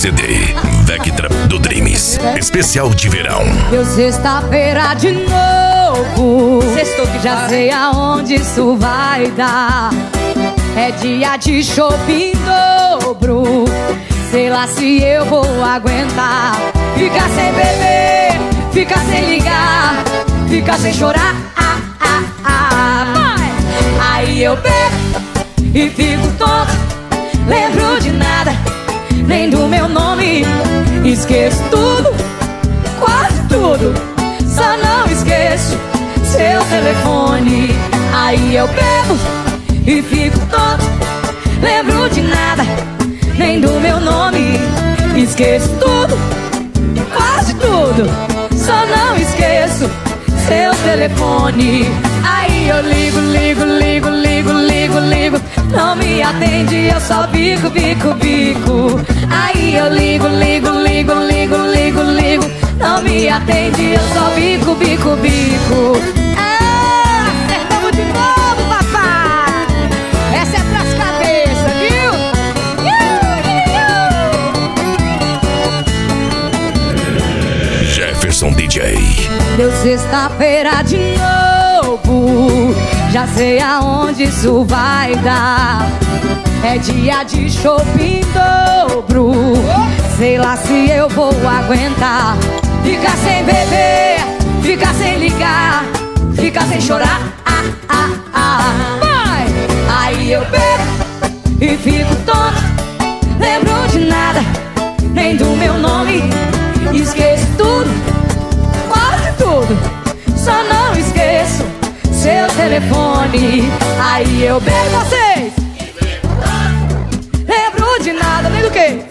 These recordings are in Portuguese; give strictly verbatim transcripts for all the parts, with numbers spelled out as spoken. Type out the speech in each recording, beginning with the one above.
C D Vectra do Dreams, especial de verão. Deu sexta-feira de novo. Sextou que já sei aonde isso vai dar. É dia de shopping em dobro. Sei lá se eu vou aguentar. Ficar sem beber, ficar sem ligar, ficar sem chorar. Ah, ah, ah. Vai! Aí eu bebo e fico tonto. Lembro de nada, nem do meu nome. Esqueço tudo, quase tudo. Só não esqueço seu telefone. Aí eu bebo e fico tonto. Lembro de nada, nem do meu nome. Esqueço tudo, quase tudo. Só não esqueço seu telefone. Aí eu ligo, ligo, ligo, ligo, ligo, ligo. Não me atende, eu só bico, bico, bico. Aí eu ligo, ligo, ligo, ligo, ligo, ligo. Não me atende, eu só bico, bico, bico. Ah, acertamos de novo, papai. Essa é pras cabeças, viu? Jefferson D J. Deu sexta-feira de novo. Já sei aonde isso vai dar. É dia de shopping em dobro. Sei lá se eu vou aguentar. Ficar sem beber, ficar sem ligar, ficar sem chorar. Ah, ah, ah. Vai! Aí eu bebo e fico tonto. Lembro de nada, nem do meu nome. Esqueço tudo, quase tudo. Só não esqueço seu telefone. Aí eu bebo vocês. Lembro de nada, nem do que?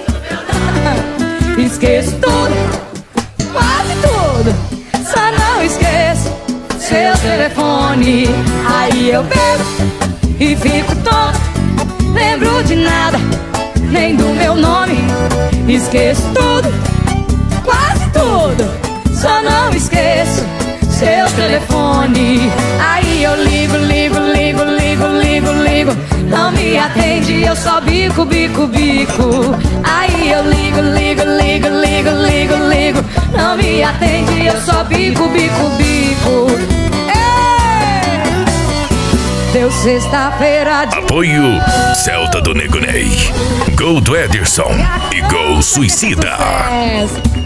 Esqueço tudo, quase tudo. Só não esqueço seu telefone. Aí eu bebo e fico tonto. Lembro de nada, nem do meu nome. Esqueço tudo, quase tudo. Só não esqueço seu telefone. Aí eu ligo, ligo, ligo, ligo, ligo, ligo. Não me atende, eu só bico, bico, bico. Aí eu ligo, ligo, ligo, ligo, ligo, ligo. Não me atende, eu só bico, bico, bico. Ei! Deu sexta-feira de Apoio Celta do Nego Ney, Gol do Ederson e Gol Suicida.